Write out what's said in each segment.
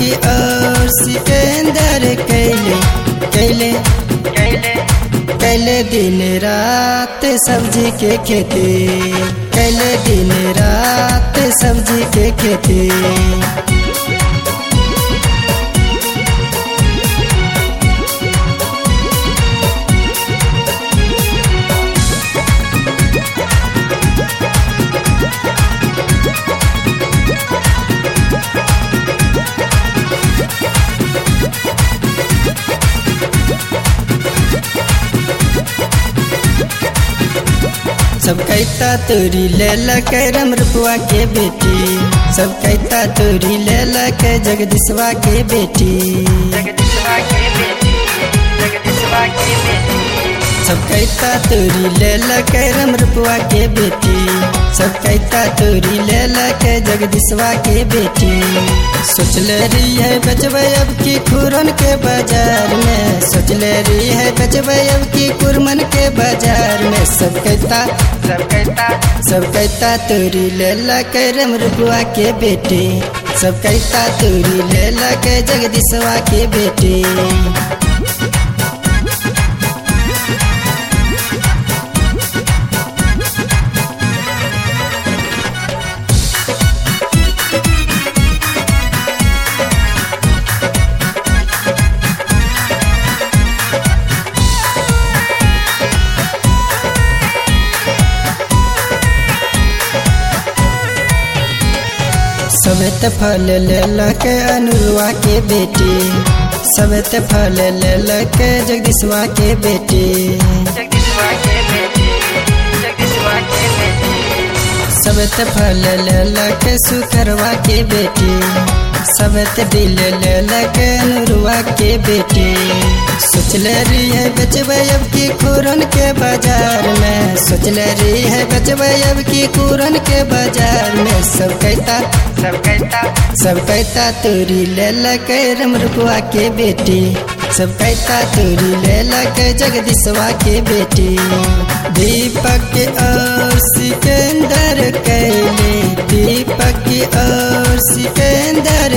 की और सिकंदर कैले दिन रात सब्जी के खेती, कैले दिन रात सब्जी के खेती। सब कहता तोरी ले लके रमरुपुआ के बेटी, सब कहता तोरी ले लके जगदीशवा के बेटी, जगदीशवा के बेटी, जगदीशवा के बेटी। सब कहता तोरी ले लके रमरुपुआ के बेटी, सब कहता तोरी ले लके जगदीशवा के बेटी। सोच ले रही है बचबे अब की खुरन के बाजार में, सोच ले रही है बचबे अब की कुरमन के बाजार में। सब कहता तोरी ले लके रमरुपुआ के बेटी, सब कहता तोरी ले लके जगदीशवा के बेटी। सबत फल ले लके अनुरुआ के बेटी, सबत फल ले लके जगदीशवा के बेटी, जगदीशवा के बेटी, जगदीशवा के बेटी। सबत फल ले लके सुखरवा के बेटी, सबत दिल ले लके अनुरुआ के बेटी। सोच ले रही है बचबे अब की खुरन के बाजार में, सोच ले रही है बचबे अब की खुरन के बाजार में। सब कहता तोरी ले लके रमरुपुआ के बेटी, सब कहता तोरी ले लके जगदीशवा के बेटी। दीपक और सिकंदर कैले, दीपक और सिकंदर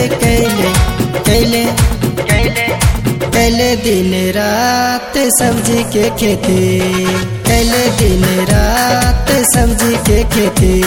कैले दिन रात सब्जी के खेती, कैले दिन रात सब्जी के खेती।